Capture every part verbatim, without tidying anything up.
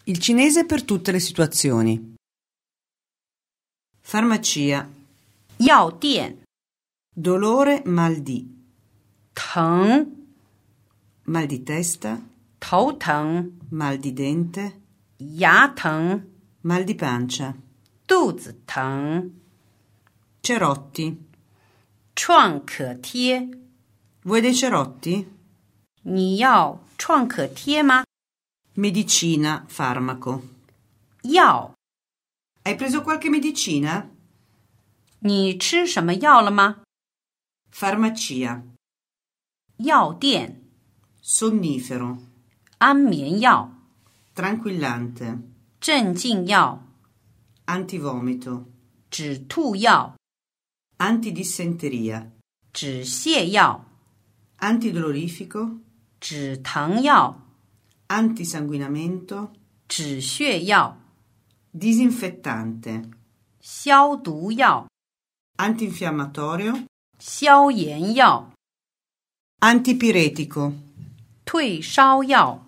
Il cinese per tutte le situazioni. Farmacia. 药店 Dolore, mal di. 疼 Mal di testa, 头疼 mal di dente, 牙疼 mal di pancia. 肚子疼 Cerotti. 创可贴 Vuoi dei cerotti? 你要创可贴吗？ Medicina, farmaco. 药 Hai preso qualche medicina? 你吃什么药了吗？ Farmacia. 药店 Sonnifero. 安眠药 Tranquillante. 镇静药 Antivomito. 止吐药 Antidissenteria. 止泻药 Antidolorifico. 止疼药 Antisanguinamento. 止血药 Disinfettante. 消毒药 Antinfiammatorio. 消炎药 Antipiretico. 退烧药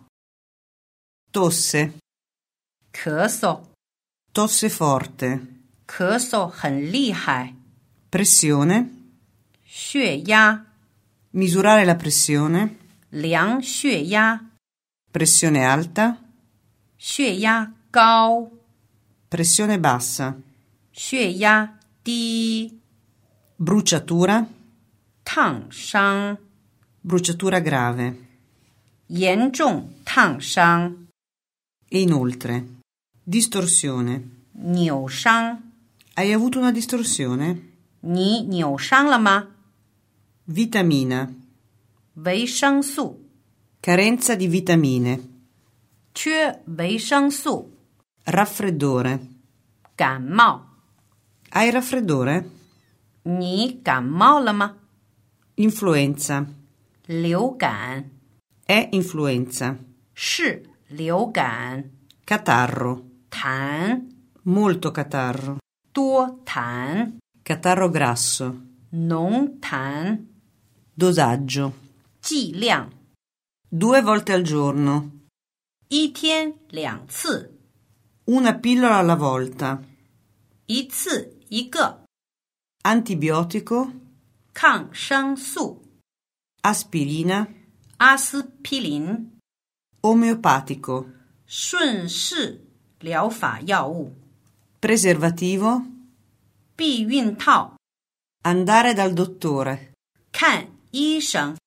Tosse. 咳嗽 Tosse forte. 咳嗽很厉害 Pressione. 血压 Misurare la pressione. 量血压 Pressione alta. 血压高 Pressione bassa. 血压低 Bruciatura. 烫伤 Bruciatura grave. 严重烫伤 E inoltre. Distorsione. 扭伤 Hai avuto una distorsione? 你扭伤了吗？ Vitamina. 维生素 Carenza di vitamine. 缺维生素 Raffreddore. 感冒 Hai raffreddore? 你感冒了吗？ Influenza. 流感 È influenza. 是流感 Catarro. 痰 Molto catarro. 多痰 Catarro grasso. 浓痰 Dosaggio. 剂量 Due volte al giorno. 一天两次 Una pillola alla volta. 一次一个 Antibiotico. 抗生素 Aspirina. 阿司匹林 Omeopatico. 顺势疗法药物 Preservativo. 避孕套 Andare dal dottore. 看医生